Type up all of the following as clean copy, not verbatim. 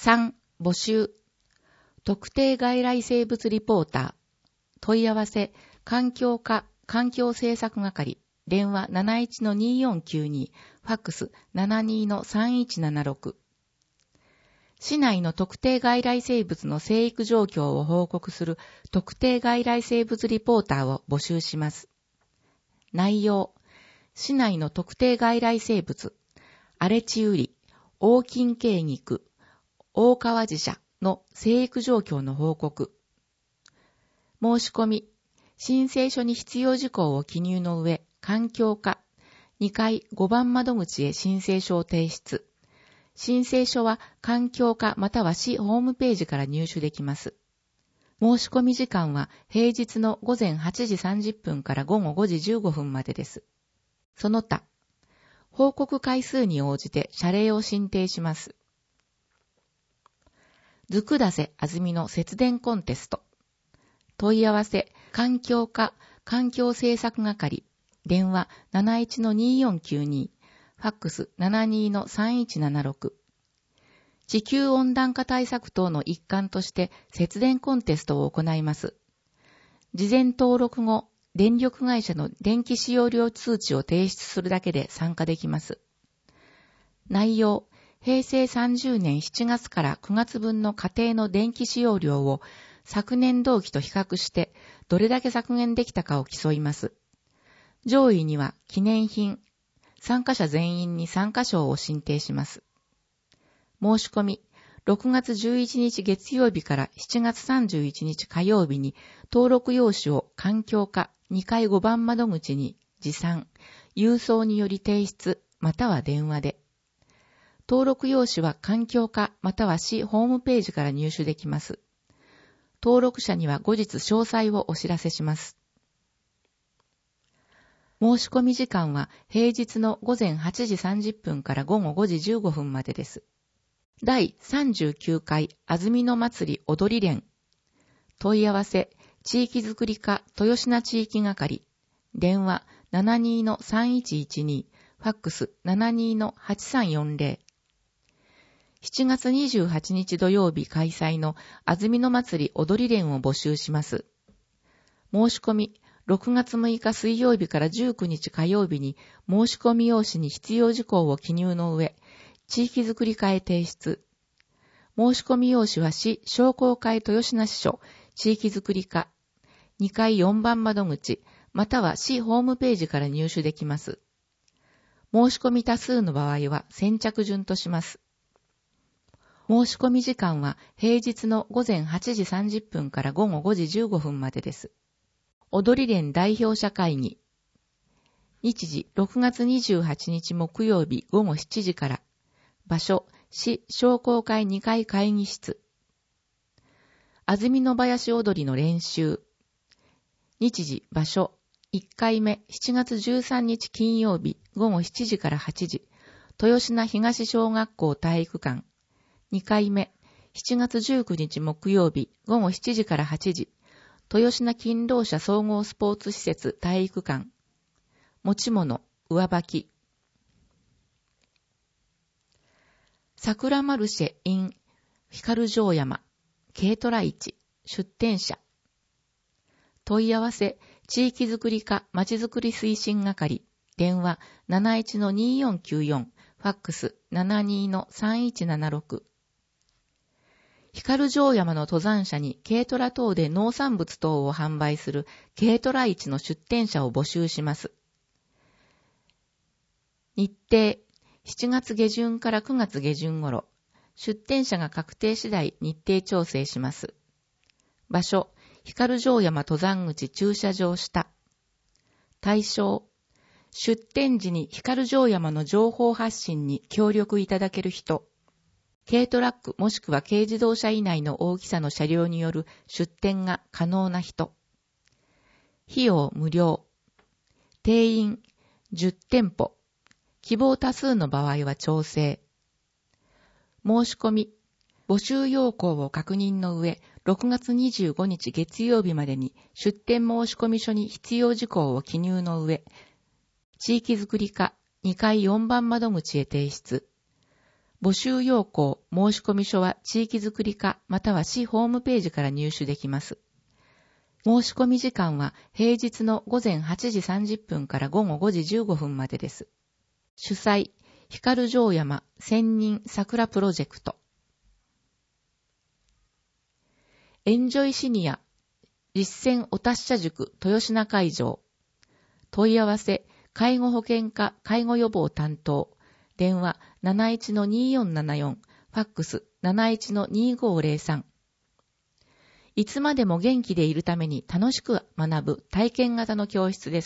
3、募集。特定外来生物リポーター。問い合わせ、環境課、環境政策係。電話 71-2492、ファックス 72-3176。市内の特定外来生物の生育状況を報告する特定外来生物リポーターを募集します。内容、市内の特定外来生物、荒れ地ウリ、オオキンケイギク、オオカワジシャの生育状況の報告。申し込み、申請書に必要事項を記入の上、環境課、2階5番窓口へ申請書を提出。申請書は環境課または市ホームページから入手できます。申し込み時間は平日の午前8時30分から午後5時15分までです。その他、報告回数に応じて謝礼を申請します。ずくだせあずみの節電コンテスト。問い合わせ、環境課、環境政策係。電話 71-2492、ファックス 72-3176。地球温暖化対策等の一環として節電コンテストを行います。事前登録後、電力会社の電気使用量通知を提出するだけで参加できます。内容、平成30年7月から9月分の家庭の電気使用量を昨年同期と比較してどれだけ削減できたかを競います。上位には記念品、参加者全員に参加賞を進呈します。申し込み、6月11日月曜日から7月31日火曜日に登録用紙を環境課2階5番窓口に持参、郵送により提出、または電話で。登録用紙は環境課または市ホームページから入手できます。登録者には後日詳細をお知らせします。申し込み時間は平日の午前8時30分から午後5時15分までです。第39回あずみの祭り踊り連。問い合わせ、地域づくり課豊品地域係。電話 72-3112、ファックス 72-8340。7月28日土曜日開催のあずみの祭り踊り連を募集します。申し込み、6月6日水曜日から19日火曜日に申し込み用紙に必要事項を記入の上、地域づくり課へ提出。申し込み用紙は市商工会豊品支所地域づくり課2階4番窓口または市ホームページから入手できます。申し込み多数の場合は先着順とします。申し込み時間は平日の午前8時30分から午後5時15分までです。踊り連代表者会議。日時6月28日木曜日午後7時から。場所、市商工会2階会議室。あずみの林踊りの練習。日時、場所、1回目7月13日金曜日午後7時から8時。豊品東小学校体育館。2回目7月19日木曜日午後7時から8時。豊品勤労者総合スポーツ施設体育館。持ち物、上履き。桜マルシェ in 光城山、軽トラ市、出店者。問い合わせ、地域づくり課まちづくり推進係。電話 71-2494、ファックス 72-3176。光城山の登山者に軽トラ等で農産物等を販売する軽トラ市の出店者を募集します。日程、7月下旬から9月下旬頃、出店者が確定次第日程調整します。場所、光城山登山口駐車場下。対象、出店時に光城山の情報発信に協力いただける人。軽トラックもしくは軽自動車以内の大きさの車両による出店が可能な人。費用無料。定員10店舗。希望多数の場合は調整。申し込み。募集要項を確認の上、6月25日月曜日までに出店申込書に必要事項を記入の上、地域づくり課2階4番窓口へ提出。 募集要項、申込書は地域づくり課または市ホームページから入手できます。申し込み時間は平日の午前8時30分から午後5時15分までです。主催、光城山専任桜プロジェクト。エンジョイシニア実践お達者塾豊品会場。問い合わせ、介護保険課介護予防担当。電話 71-2474、ファックス 71-2503。いつまでも元気でいるために楽しく学ぶ体験型の教室です。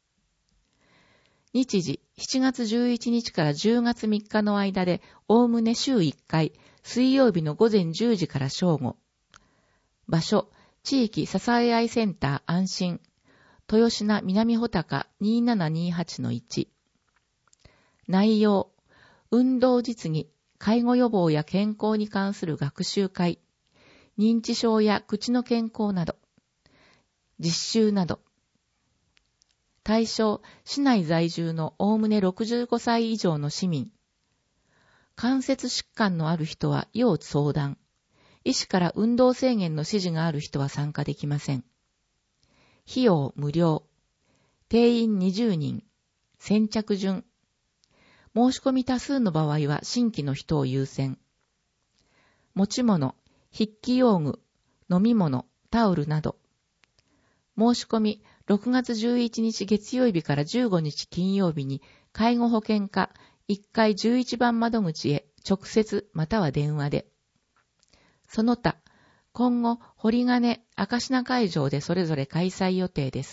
日時、7月11日から10月3日の間で、おおむね週1回、水曜日の午前10時から正午。場所、地域支え合いセンター安心。豊品南穂高 2728-1。内容、運動実技、介護予防や健康に関する学習会、認知症や口の健康など、実習など。対象、市内在住のおおむね65歳以上の市民。関節疾患のある人は要相談。医師から運動制限の指示がある人は参加できません。費用無料。定員20人。先着順。申し込み多数の場合は新規の人を優先。持ち物、筆記用具、飲み物、タオルなど。申し込み、6月11日月曜日から15日金曜日に介護保険課1階11番窓口へ直接または電話で。その他、今後、堀金、明科会場でそれぞれ開催予定です。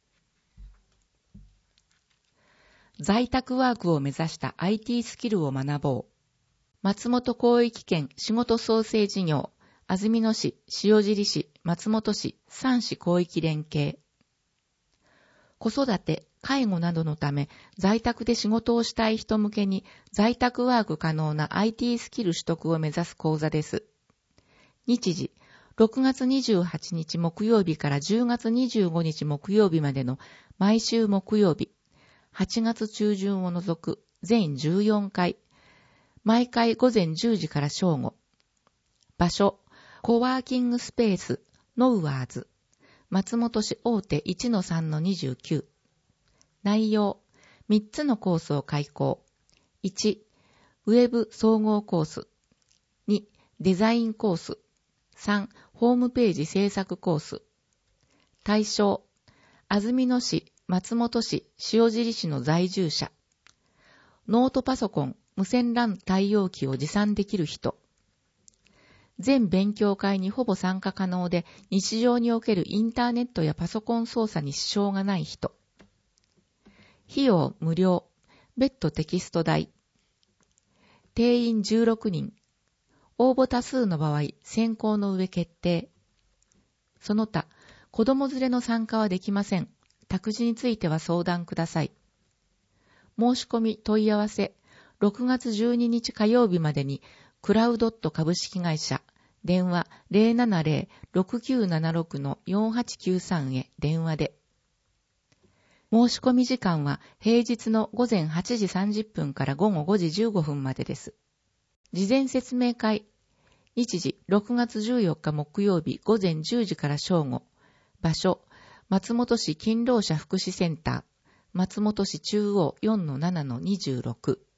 在宅ワークを目指した IT スキルを学ぼう。松本広域圏仕事創生事業、安曇野市、塩尻市、松本市、3市広域連携。子育て、介護などのため、在宅で仕事をしたい人向けに、在宅ワーク可能な IT スキル取得を目指す講座です。日時、6月28日木曜日から10月25日木曜日までの毎週木曜日、8月中旬を除く全14回、毎回午前10時から正午。場所、コワーキングスペース、ノウワーズ、松本市大手 1-3-29。内容、3つのコースを開講。1、ウェブ総合コース。2、デザインコース。3、ホームページ制作コース。対象、安曇野市、松本市、塩尻市の在住者。ノートパソコン、無線 LAN 対応機を持参できる人。全勉強会にほぼ参加可能で、日常におけるインターネットやパソコン操作に支障がない人。費用無料、別途テキスト代。定員16人。応募多数の場合、選考の上決定。その他、子供連れの参加はできません。託児については相談ください。申し込み問い合わせ、6月12日火曜日までに、クラウドット株式会社、電話 070-6976-4893 へ電話で。申し込み時間は平日の午前8時30分から午後5時15分までです。事前説明会。日時6月14日木曜日午前10時から正午。場所、松本市勤労者福祉センター。松本市中央 4-7-26。